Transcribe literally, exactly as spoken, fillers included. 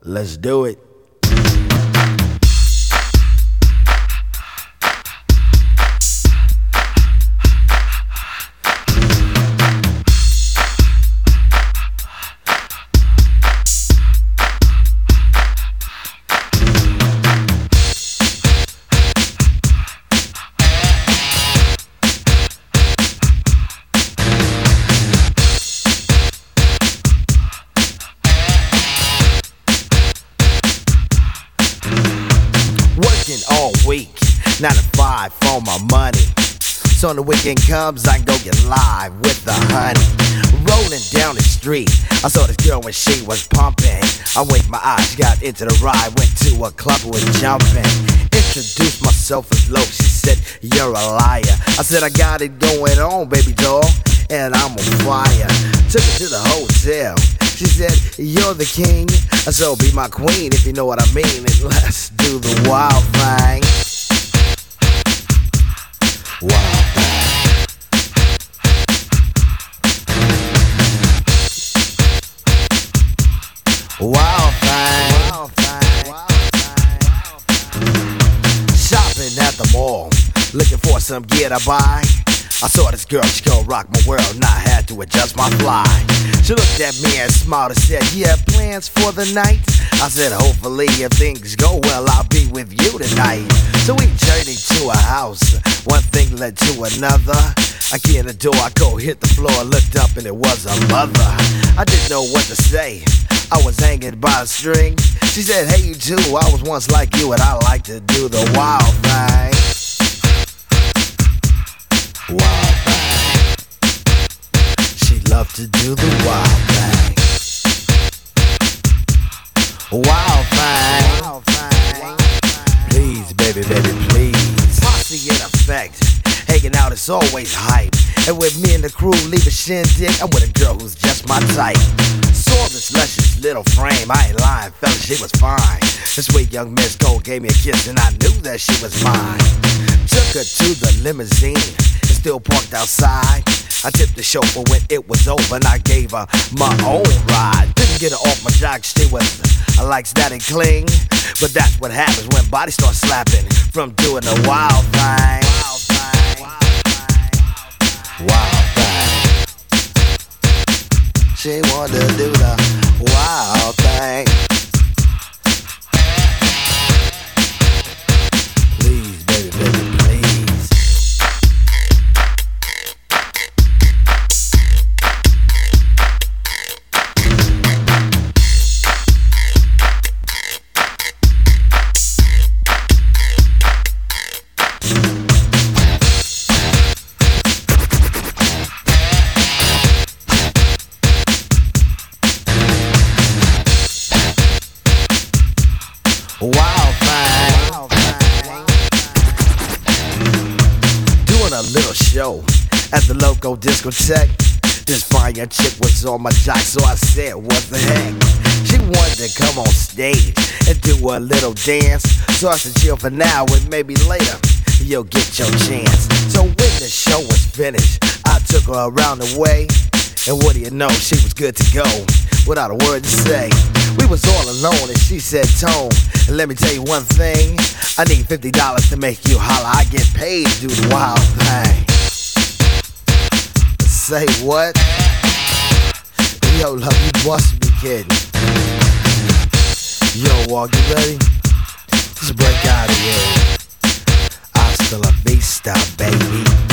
Let's do it. All week, nine to five for my money. So when the weekend comes, I can go get live with the honey. Rolling down the street, I saw this girl when she was pumping. I winked my eyes, got into the ride, went to a club with jumping. Introduced myself as low, she said, you're a liar. I said, I got it going on, baby doll, and I'm on fire. Took her to the hotel. She said, you're the king, so be my queen if you know what I mean. And let's do the wild thing. Wild thing. Wild thing. Wild thing. Shopping at the mall, looking for some gear to buy. I saw this girl, she gon' rock my world, and I had to adjust my fly. She looked at me and smiled and said, you have plans for the night? I said, hopefully if things go well, I'll be with you tonight. So we journeyed to a house, one thing led to another. I get in the door, I go hit the floor, looked up and it was a mother. I didn't know what to say, I was hanging by a string. She said, hey you too, I was once like you and I like to do the wild thing. Wild thing. She loved to do the wild thing. Wild thing. Wild thing. Please, baby, baby, please. Posse in effect. Hanging out is always hype. And with me and the crew leave a shindig, I'm with a girl who's just my type. Saw this luscious little frame, I ain't lying, fella, she was fine. This sweet young Miss Gold gave me a kiss and I knew that she was mine. Took her to the limousine, and still parked outside. I tipped the chauffeur when it was over and I gave her my own ride. Didn't get her off my jock, she was, I likes that and cling. But that's what happens when bodies start slapping from doing the wild thing. Wild thing. Wild thing. She wanted to do the wild thing. Please, baby, baby, please. Wild thing. Wild thing. Doing a little show at the local discotheque. This fine young chick was on my jock, so I said, what the heck? She wanted to come on stage and do a little dance. So I said, chill for now and maybe later you'll get your chance. So when the show was finished, I took her around the way. And what do you know, she was good to go without a word to say. We was all alone and she said, Tone, and let me tell you one thing, I need fifty dollars to make you holler. I get paid to do the wild thing. Say what? Yo, love, you must be kidding. Yo, Walk, you ready? Just break out of here. Hasta la vista, baby.